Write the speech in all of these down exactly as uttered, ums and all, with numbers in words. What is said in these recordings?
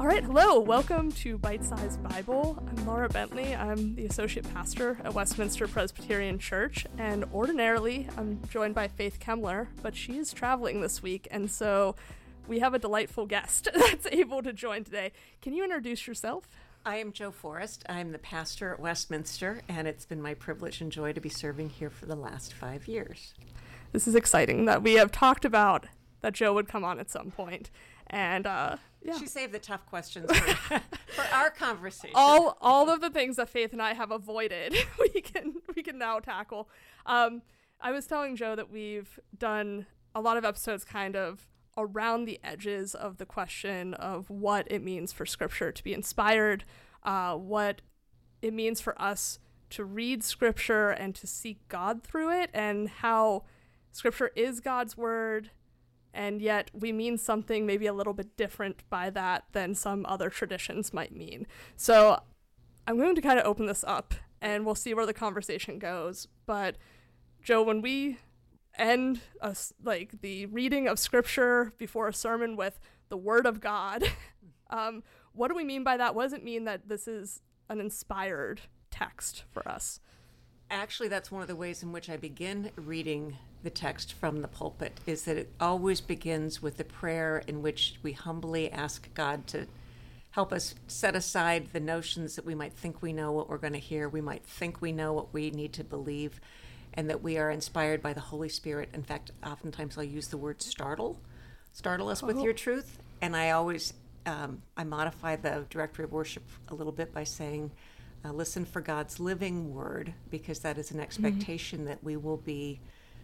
All right, hello. Welcome to Bite Size Bible. I'm Laura Bentley. I'm the associate pastor at Westminster Presbyterian Church, and ordinarily I'm joined by Faith Kemmler, but she is traveling this week, and so we have a delightful guest that's able to join today. Can you introduce yourself? I am Jo Forrest. I'm the pastor at Westminster, and it's been my privilege and joy to be serving here for the last five years. This is exciting that we have talked about that Jo would come on at some point, and uh, yeah. She saved the tough questions for, for our conversation. All all of the things that Faith and I have avoided, we can we can now tackle. Um, I was telling Jo that we've done a lot of episodes kind of around the edges of the question of what it means for Scripture to be inspired, uh, what it means for us to read Scripture and to seek God through it, and how Scripture is God's word, and yet we mean something maybe a little bit different by that than some other traditions might mean. So I'm going to kind of open this up, and we'll see where the conversation goes. But Jo, when we end a, like the reading of Scripture before a sermon with the Word of God, um, what do we mean by that? What does it mean that this is an inspired text for us? Actually, that's one of the ways in which I begin reading the text from the pulpit, is that it always begins with a prayer in which we humbly ask God to help us set aside the notions that we might think we know what we're going to hear, we might think we know what we need to believe, and that we are inspired by the Holy Spirit. In fact, oftentimes I'll use the word startle. Startle us with Oh. your truth. And I always, um, I modify the directory of worship a little bit by saying, uh, listen for God's living word, because that is an expectation mm-hmm. that we will be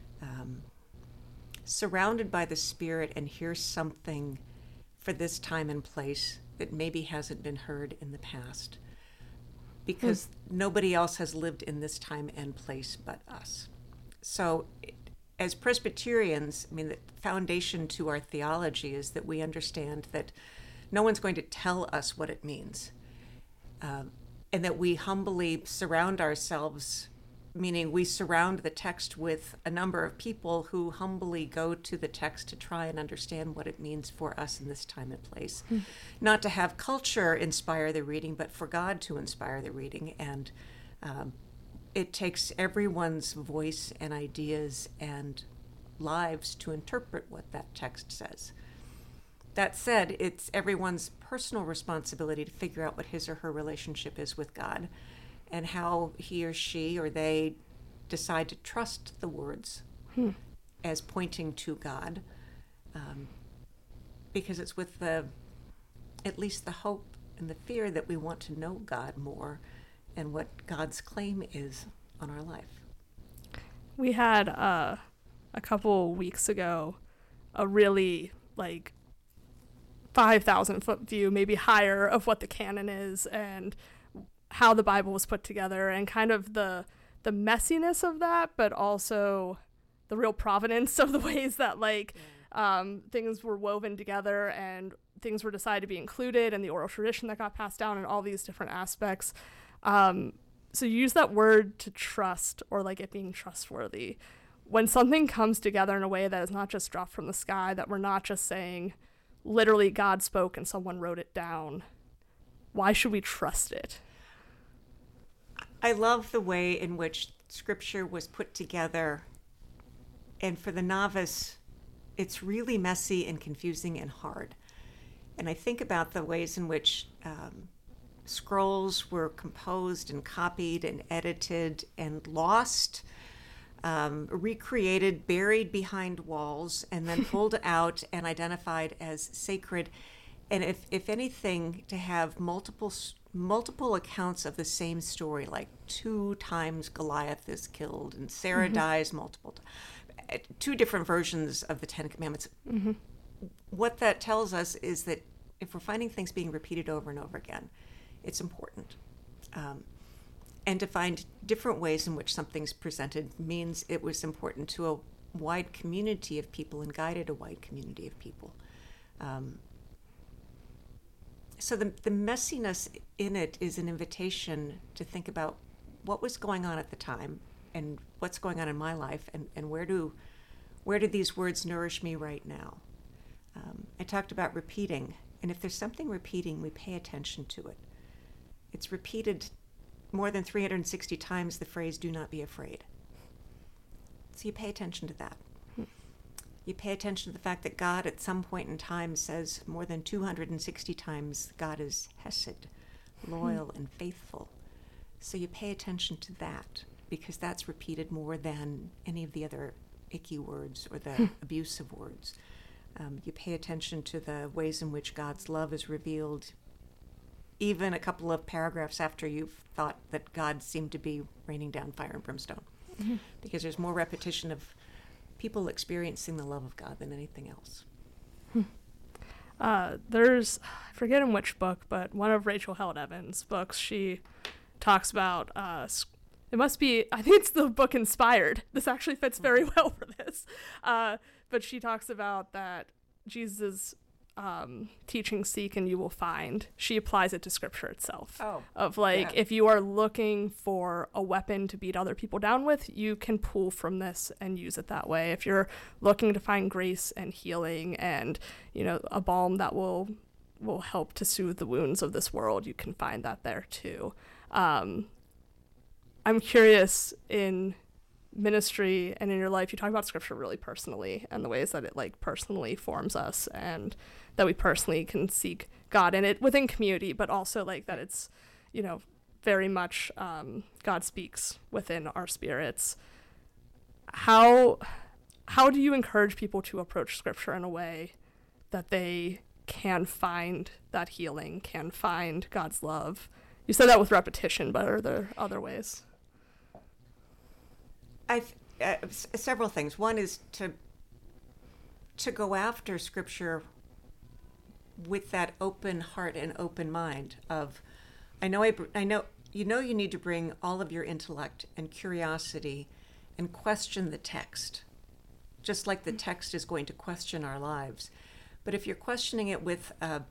um, surrounded by the Spirit and hear something for this time and place that maybe hasn't been heard in the past, because mm. nobody else has lived in this time and place but us. So as Presbyterians, I mean, the foundation to our theology is that we understand that no one's going to tell us what it means, uh, and that we humbly surround ourselves, meaning we surround the text with a number of people who humbly go to the text to try and understand what it means for us in this time and place. Mm. Not to have culture inspire the reading, but for God to inspire the reading. And um, it takes everyone's voice and ideas and lives to interpret what that text says. That said, it's everyone's personal responsibility to figure out what his or her relationship is with God, and how he or she or they decide to trust the words hmm. as pointing to God, um, because it's with the, at least the hope and the fear that we want to know God more and what God's claim is on our life. We had uh, a couple weeks ago a really like five thousand foot view, maybe higher, of what the canon is and how the Bible was put together, and kind of the the messiness of that, but also the real provenance of the ways that like yeah. um, things were woven together and things were decided to be included, and the oral tradition that got passed down, and all these different aspects. Um, so you use that word to trust, or like it being trustworthy. When something comes together in a way that is not just dropped from the sky, that we're not just saying literally God spoke and someone wrote it down, why should we trust it? I love the way in which Scripture was put together, and for the novice, it's really messy and confusing and hard. And I think about the ways in which um, scrolls were composed and copied and edited and lost, um, recreated, buried behind walls, and then pulled out and identified as sacred. And if, if anything, to have multiple multiple accounts of the same story, like two times Goliath is killed and Sarah mm-hmm. dies multiple times, two different versions of the Ten Commandments. Mm-hmm. What that tells us is that if we're finding things being repeated over and over again, it's important. Um, and to find different ways in which something's presented means it was important to a wide community of people and guided a wide community of people. Um, So the, the messiness in it is an invitation to think about what was going on at the time and what's going on in my life, and, and where do where do these words nourish me right now. Um, I talked about repeating, And if there's something repeating, we pay attention to it. It's repeated more than three hundred sixty times the phrase, do not be afraid. So you pay attention to that. You pay attention to the fact that God at some point in time says more than two hundred sixty times God is hesed, loyal and faithful. So you pay attention to that because that's repeated more than any of the other icky words or the abusive words. Um, you pay attention to the ways in which God's love is revealed even a couple of paragraphs after you've thought that God seemed to be raining down fire and brimstone. Mm-hmm. Because there's more repetition of people experiencing the love of God than anything else. Hmm. Uh, there's, I forget in which book, but one of Rachel Held Evans' books, she talks about, uh, it must be, I think it's the book Inspired. This actually fits very well for this. Uh, but she talks about that Jesus' um, teaching, seek and you will find. She applies it to scripture itself. Oh, of like, yeah. if you are looking for a weapon to beat other people down with, you can pull from this and use it that way. If you're looking to find grace and healing and, you know, a balm that will will help to soothe the wounds of this world, you can find that there too. Um, I'm curious, in ministry and in your life, you talk about scripture really personally and the ways that it like personally forms us and that we personally can seek God in it within community, but also like that it's, you know, very much um, God speaks within our spirits. How how do you encourage people to approach scripture in a way that they can find that healing, can find God's love? You said that with repetition, but are there other ways? I've uh, s- several things. One is to to go after scripture with that open heart and open mind of, I know I, br- I know you know you need to bring all of your intellect and curiosity and question the text, just like the text is going to question our lives. But if you're questioning it with a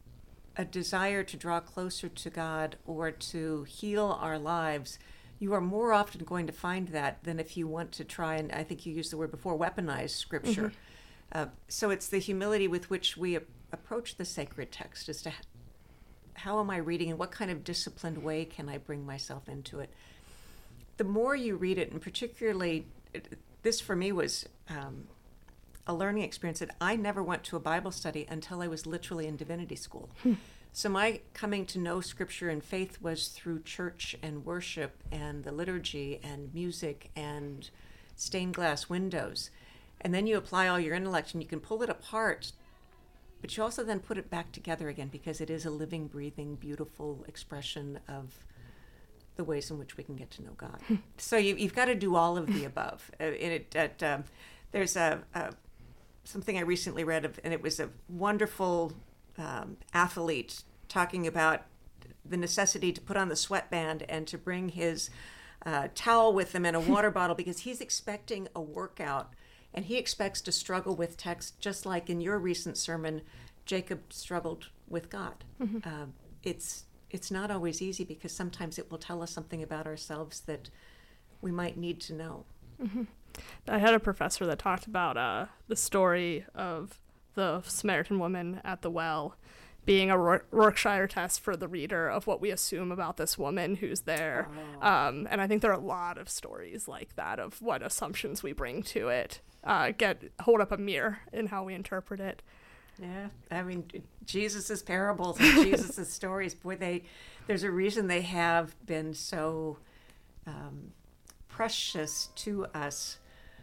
a desire to draw closer to God or to heal our lives, you are more often going to find that than if you want to try, and I think you used the word before, weaponize scripture. Mm-hmm. Uh, so it's the humility with which we a- approach the sacred text as to h- how am I reading and what kind of disciplined way can I bring myself into it. The more you read it, and particularly, it, this for me was um, a learning experience that I never went to a Bible study until I was literally in divinity school. Hmm. So my coming to know scripture and faith was through church and worship and the liturgy and music and stained glass windows. And then you apply all your intellect and you can pull it apart, but you also then put it back together again because it is a living, breathing, beautiful expression of the ways in which we can get to know God. So you, you've got to do all of the above. Uh, in it, at, um, there's a, a something I recently read of, and it was a wonderful um, athlete talking about the necessity to put on the sweatband and to bring his uh, towel with him and a water bottle because he's expecting a workout and he expects to struggle with text just like in your recent sermon, Jacob struggled with God. Mm-hmm. Uh, it's it's not always easy because sometimes it will tell us something about ourselves that we might need to know. Mm-hmm. I had a professor that talked about uh, the story of the Samaritan woman at the well being a Ror- Rorschach test for the reader of what we assume about this woman who's there. Oh. Um, and I think there are a lot of stories like that of what assumptions we bring to it, uh, get hold up a mirror in how we interpret it. Yeah, I mean, Jesus's parables and Jesus's stories, boy, they there's a reason they have been so um, precious to us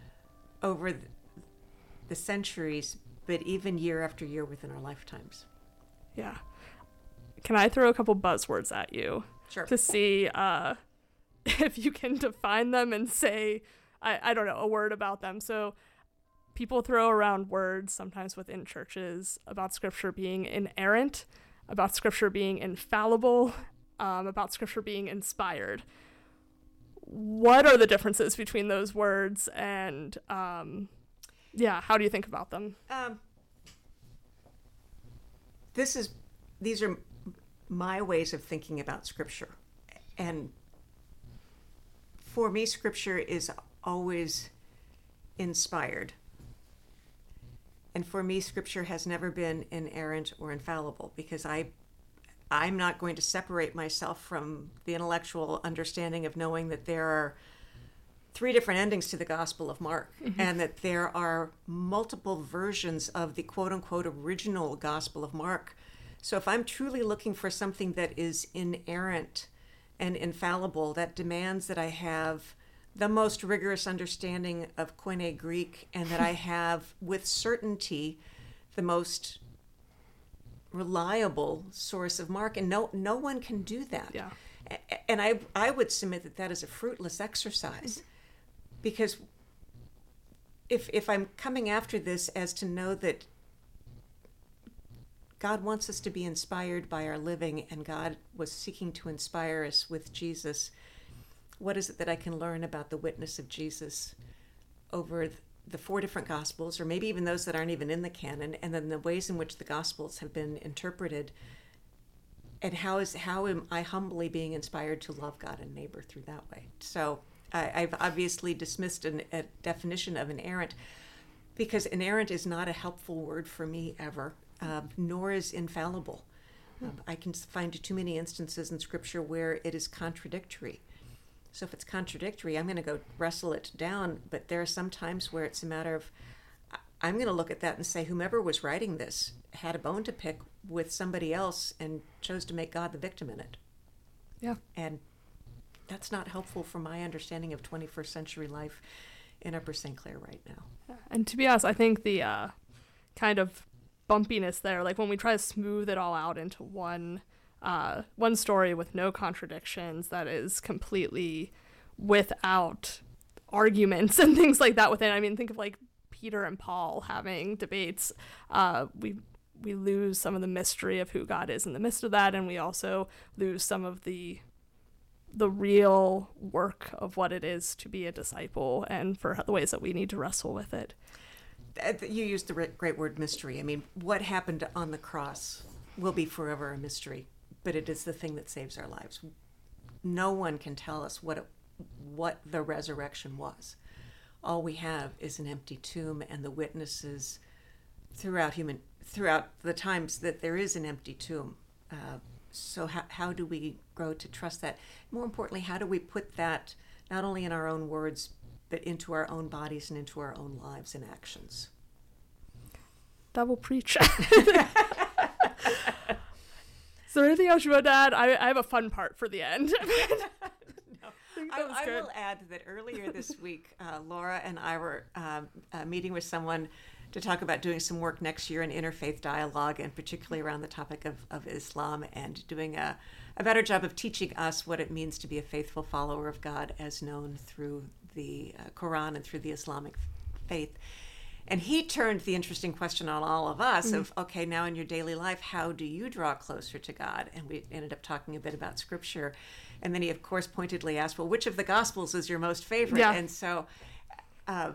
over the centuries, but even year after year within our lifetimes. Yeah. Can I throw a couple buzzwords at you? Sure. To see uh, if you can define them and say, I, I don't know, a word about them. So people throw around words sometimes within churches about scripture being inerrant, about scripture being infallible, um, about scripture being inspired. What are the differences between those words and, um, yeah, how do you think about them? Um, this is, these are my ways of thinking about scripture. And for me, scripture is always inspired. And for me, Scripture has never been inerrant or infallible, because I, I'm not going to separate myself from the intellectual understanding of knowing that there are three different endings to the Gospel of Mark, mm-hmm. and that there are multiple versions of the quote-unquote original Gospel of Mark. So if I'm truly looking for something that is inerrant and infallible, that demands that I have the most rigorous understanding of Koine Greek, and that I have with certainty the most reliable source of Mark, and no no one can do that. Yeah. And I I would submit that that is a fruitless exercise, because if if I'm coming after this as to know that God wants us to be inspired by our living, and God was seeking to inspire us with Jesus, what is it that I can learn about the witness of Jesus over the four different Gospels, or maybe even those that aren't even in the canon, and then the ways in which the Gospels have been interpreted, and how is how am I humbly being inspired to love God and neighbor through that way? So I, I've obviously dismissed an, a definition of inerrant, because inerrant is not a helpful word for me ever, uh, nor is infallible. Um, I can find too many instances in Scripture where it is contradictory. So if it's contradictory, I'm going to go wrestle it down. But there are some times where it's a matter of, I'm going to look at that and say, whomever was writing this had a bone to pick with somebody else and chose to make God the victim in it. Yeah. And that's not helpful for my understanding of twenty-first century life in Upper Saint Clair right now. And to be honest, I think the uh, kind of bumpiness there, like when we try to smooth it all out into one Uh, one story with no contradictions, that is completely without arguments and things like that within. I mean, think of like Peter and Paul having debates. Uh, we we lose some of the mystery of who God is in the midst of that, and we also lose some of the the real work of what it is to be a disciple, and for the ways that we need to wrestle with it. You used the great word mystery. I mean, what happened on the cross will be forever a mystery, but it is the thing that saves our lives. No one can tell us what it, what the resurrection was. All we have is an empty tomb and the witnesses throughout human throughout the times that there is an empty tomb. Uh, so how how do we grow to trust that? More importantly, how do we put that not only in our own words, but into our own bodies and into our own lives and actions? Double preach. Is there anything else you want to add? I, I have a fun part for the end. No. I, I will add that earlier this week, uh, Laura and I were um, uh, meeting with someone to talk about doing some work next year in interfaith dialogue, and particularly around the topic of, of Islam, and doing a, a better job of teaching us what it means to be a faithful follower of God as known through the uh, Quran and through the Islamic faith. And he turned the interesting question on all of us mm-hmm. of, okay, now in your daily life, how do you draw closer to God? And we ended up talking a bit about Scripture. And then he, of course, pointedly asked, well, which of the Gospels is your most favorite? Yeah. And so uh,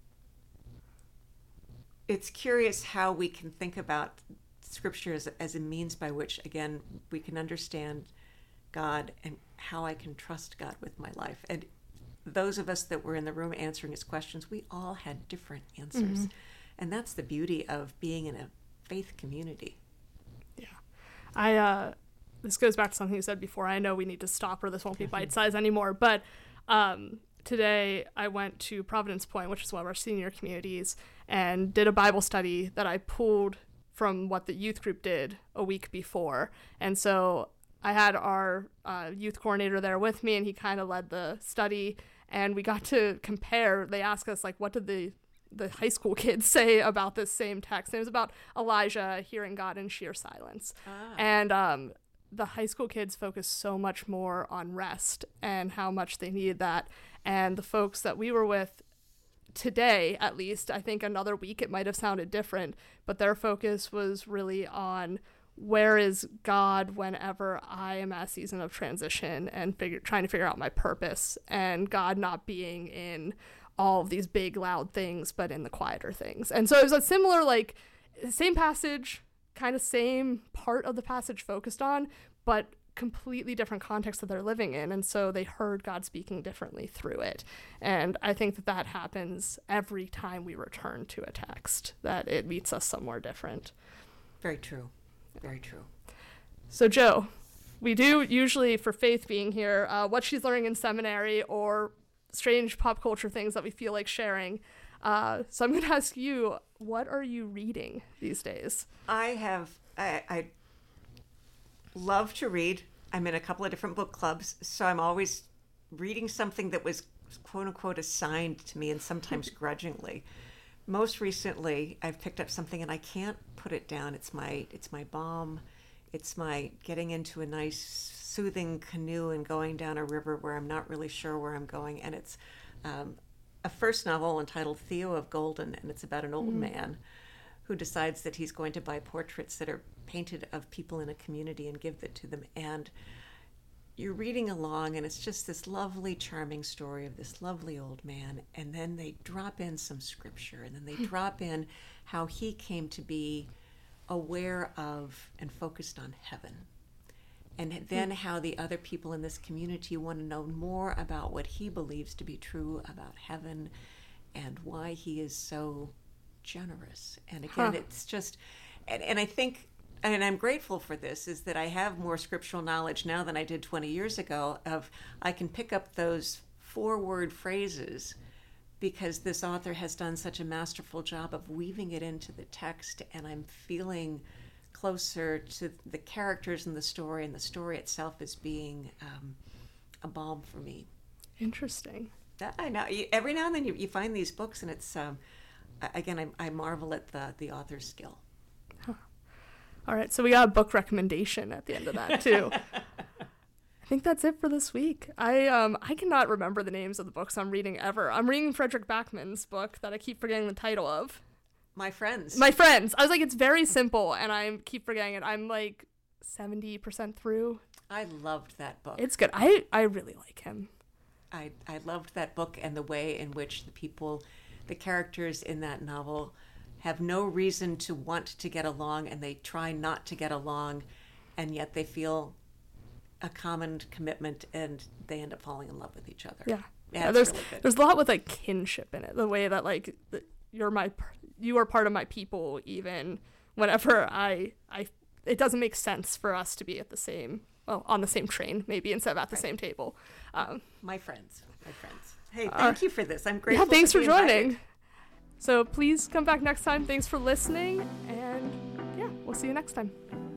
it's curious how we can think about Scripture as, as a means by which, again, we can understand God and how I can trust God with my life. And those of us that were in the room answering his questions, we all had different answers. Mm-hmm. And that's the beauty of being in a faith community. Yeah. I, uh, this goes back to something you said before. I know we need to stop or this won't be bite-sized anymore. But um, today I went to Providence Point, which is one of our senior communities, and did a Bible study that I pulled from what the youth group did a week before. And so I had our uh, youth coordinator there with me, and he kind of led the study. And we got to compare. They asked us, like, what did the the high school kids say about this same text? And it was about Elijah hearing God in sheer silence. Ah. And um, the high school kids focused so much more on rest and how much they needed that. And the folks that we were with today, at least, I think another week it might have sounded different, but their focus was really on where is God whenever I am at a season of transition and figure, trying to figure out my purpose, and God not being in all of these big, loud things, but in the quieter things. And so it was a similar, like, same passage, kind of same part of the passage focused on, but completely different context that they're living in, and so they heard God speaking differently through it. And I think that that happens every time we return to a text, that it meets us somewhere different. Very true. Very true. So Jo, we do usually, for Faith being here, uh, what she's learning in seminary or strange pop culture things that we feel like sharing. Uh, so I'm going to ask you, what are you reading these days? I have, I, I love to read. I'm in a couple of different book clubs, so I'm always reading something that was quote unquote assigned to me, and sometimes grudgingly. Most recently, I've picked up something and I can't put it down. It's my, it's my balm. It's my getting into a nice soothing canoe and going down a river where I'm not really sure where I'm going. And it's um, a first novel entitled Theo of Golden, and it's about an old mm. man who decides that he's going to buy portraits that are painted of people in a community and give that to them. And you're reading along, and it's just this lovely, charming story of this lovely old man. And then they drop in some scripture, and then they drop in how he came to be aware of and focused on heaven. And then how the other people in this community want to know more about what he believes to be true about heaven and why he is so generous. And again, huh. it's just, and, and I think, and I'm grateful for this, is that I have more scriptural knowledge now than I did twenty years ago of, I can pick up those four-word phrases because this author has done such a masterful job of weaving it into the text, and I'm feeling closer to the characters in the story, and the story itself as being um, a balm for me. Interesting. That, I know. Every now and then you, you find these books, and it's, um, again, I, I marvel at the, the author's skill. Huh. All right, so we got a book recommendation at the end of that, too. I think that's it for this week. I um I cannot remember the names of the books I'm reading ever. I'm reading Frederick Backman's book that I keep forgetting the title of. My Friends. My Friends. I was like, it's very simple, and I keep forgetting it. I'm like seventy percent through. I loved that book. It's good. I, I really like him. I, I loved that book and the way in which the people, the characters in that novel have no reason to want to get along, and they try not to get along, and yet they feel a common commitment, and they end up falling in love with each other. Yeah, yeah, yeah there's really good. There's a lot with like kinship in it. The way that like the, you're my you are part of my people, even whenever I I it doesn't make sense for us to be at the same well on the same train maybe instead of at the right. same table. Um, my friends, my friends. Hey, thank uh, you for this. I'm grateful. Yeah, thanks for for joining. Invited. So please come back next time. Thanks for listening, and yeah, we'll see you next time.